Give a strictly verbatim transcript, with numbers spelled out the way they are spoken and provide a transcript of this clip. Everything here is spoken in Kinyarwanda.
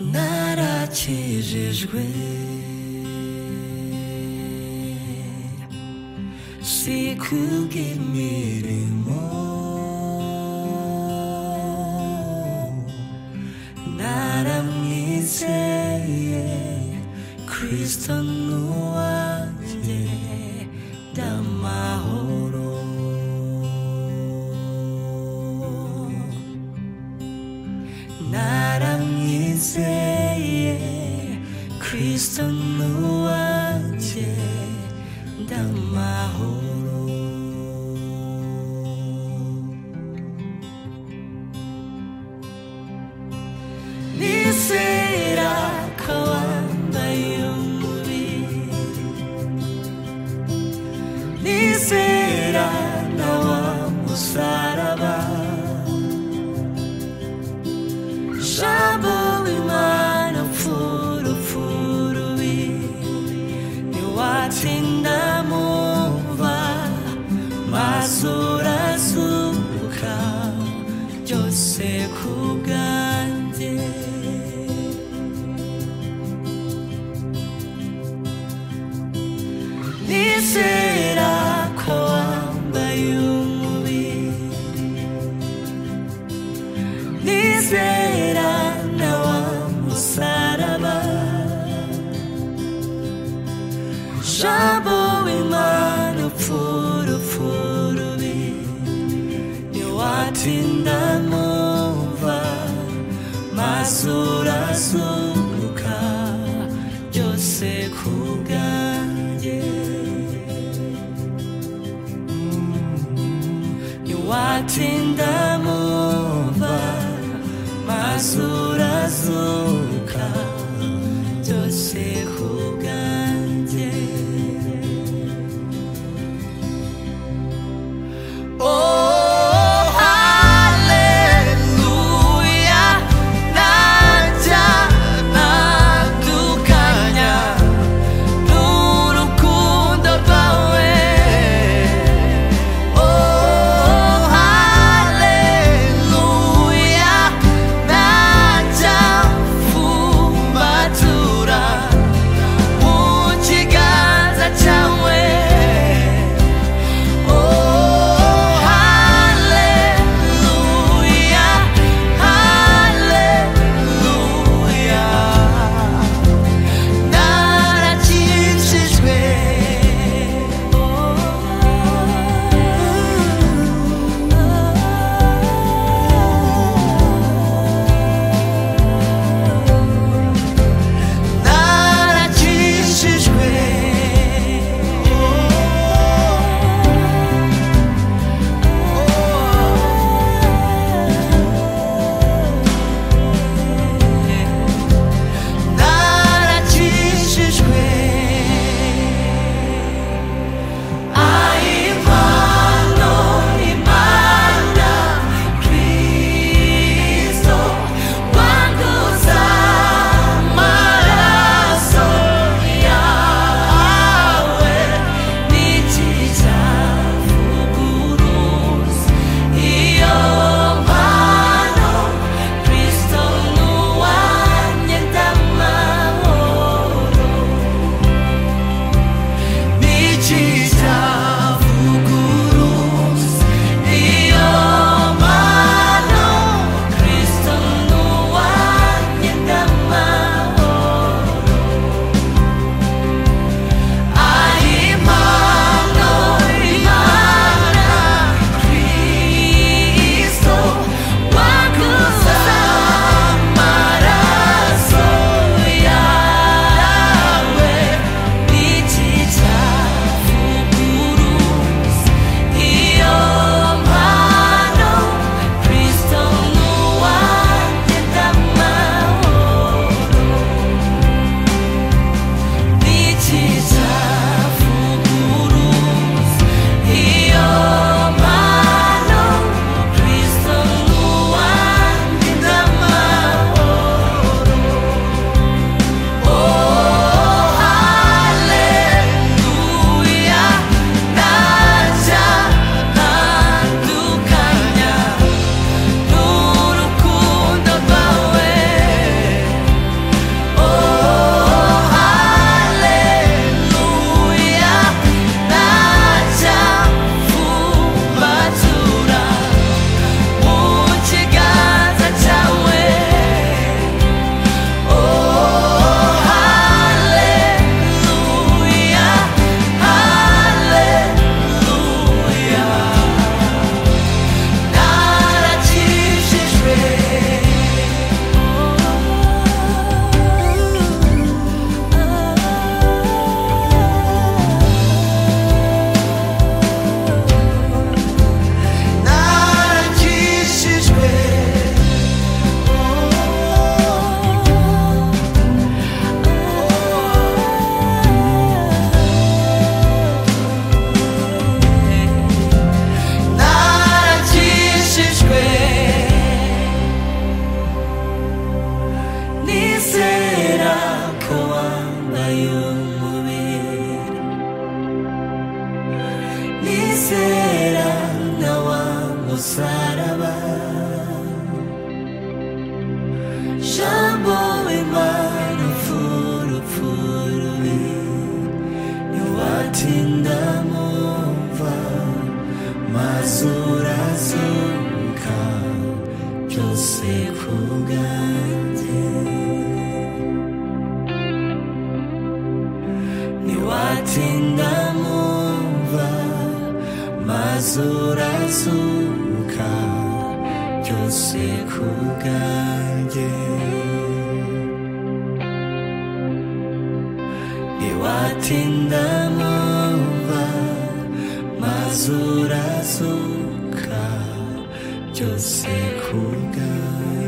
narakijijwe si kubw'imirimo naramwizeye Kristo nuwanjye ndamahoro naramwizeye Kristo nuwanjye ndamahoro nizera ko wambaye umubiri nizera na wa musaraba jambo w'Imana pfurufurubi niwatinda mumva maze urazuka byose kubwanjye nizera ko wambaye umubiri nizera na wa musaraba jambo w'Imana pfurufurubi niwatinda mumva maze urazuka byose kubwanjye niwatinda mumva maze urazuka byose kubwanjye musaraba jambo w'Imana furufurubi ntiwatinda mumva maze urazuka byose ku bwanjye ntiwatinda mumva maze urazuka byose ku bwanjye ntiwatinda mumva maze urazuka byose ku bwanjye